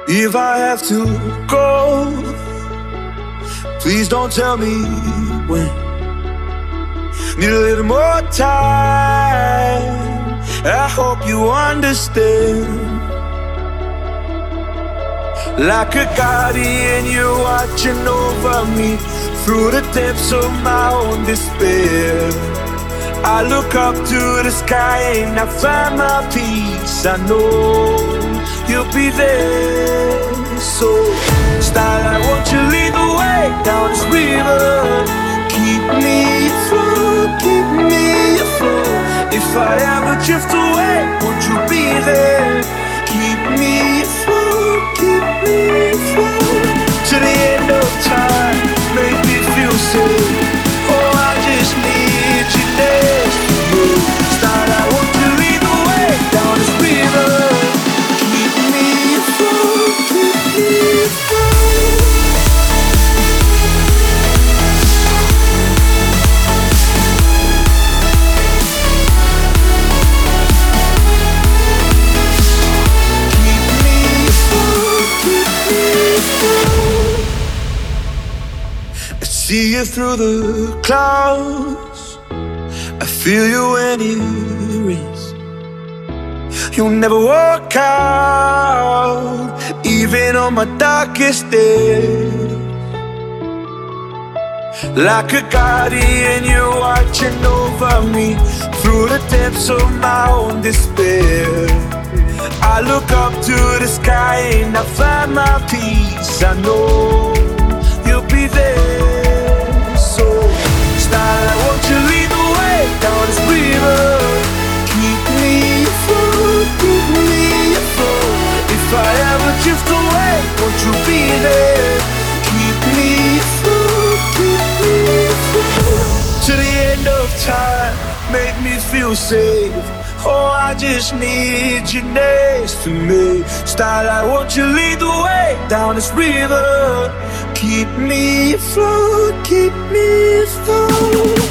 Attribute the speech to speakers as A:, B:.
A: If I have to go, please don't tell me when. Need a little more time, I hope you understand. Like a guardian, you're watching over me through the depths of my own despair. I look up to the sky and I find my peace. I know you'll be there. So, starlight, won't you lead the way down this river? Keep me afloat, keep me afloat. If I ever drift away, won't you be there? Keep me afloat, keep me afloat. To the end of time, make me feel safe. Oh, I just need you next to me. Starlight, won't you lead the way down this river? Keep me afloat, keep me afloat. I see you through the clouds, I feel you when it rains. You'll never walk out, even on my darkest days. Like a guardian, you're watching over me through the depths of my own despair. I look up to the sky and I find my peace. I know you'll be there. So, starlight, won't you lead the way down this river? Keep me afloat, keep me afloat. If I ever drift away, won't you be there? Keep me afloat, keep me afloat. To the end of time, make me feel safe. Oh, I just need you next to me. Starlight, won't you lead the way down this river? Keep me afloat, keep me afloat.